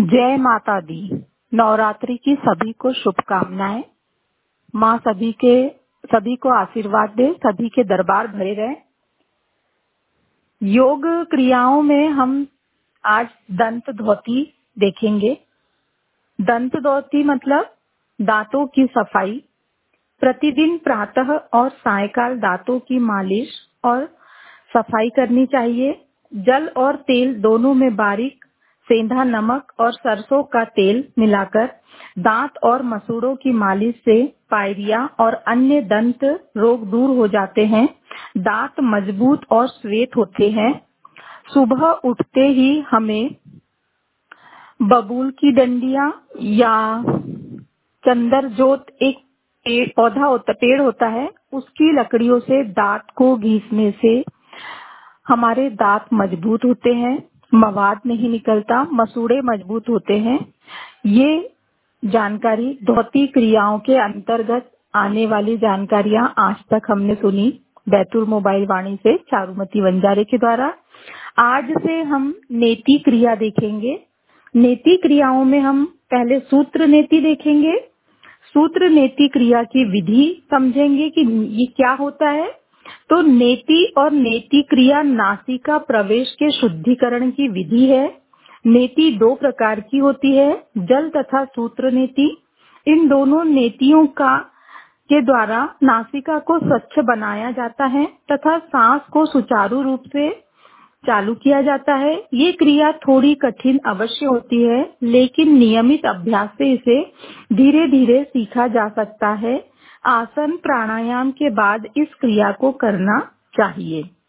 जय माता दी। नवरात्रि की सभी को शुभकामनाएं। माँ सभी को आशीर्वाद दे, सभी के दरबार भरे रहे। योग क्रियाओं में हम आज दंत धौती देखेंगे। दंत धौती मतलब दांतों की सफाई। प्रतिदिन प्रातः और सायंकाल दांतों की मालिश और सफाई करनी चाहिए। जल और तेल दोनों में बारीक सेंधा नमक और सरसों का तेल मिलाकर दांत और मसूड़ों की मालिश से पायरिया और अन्य दंत रोग दूर हो जाते हैं। दांत मजबूत और श्वेत होते हैं। सुबह उठते ही हमें बबूल की डंडियां या चंदरजोत एक पेड़ होता है, उसकी लकड़ियों से दांत को घिसने से हमारे दांत मजबूत होते हैं, मवाद नहीं निकलता, मसूड़े मजबूत होते हैं। ये जानकारी धौती क्रियाओं के अंतर्गत आने वाली जानकारियां आज तक हमने सुनी बैतूल मोबाइल वाणी से चारुमती वंजारे के द्वारा। आज से हम नेति क्रिया देखेंगे। नेति क्रियाओं में हम पहले सूत्र नेति देखेंगे। सूत्र नेति क्रिया की विधि समझेंगे कि ये क्या होता है। तो नेति और नेति क्रिया नासिका प्रवेश के शुद्धिकरण की विधि है। नेति दो प्रकार की होती है, जल तथा सूत्र नेति। इन दोनों नेतियों के द्वारा नासिका को स्वच्छ बनाया जाता है तथा सांस को सुचारू रूप से चालू किया जाता है। ये क्रिया थोड़ी कठिन अवश्य होती है, लेकिन नियमित अभ्यास से इसे धीरे धीरे सीखा जा सकता है। आसन प्राणायाम के बाद इस क्रिया को करना चाहिए।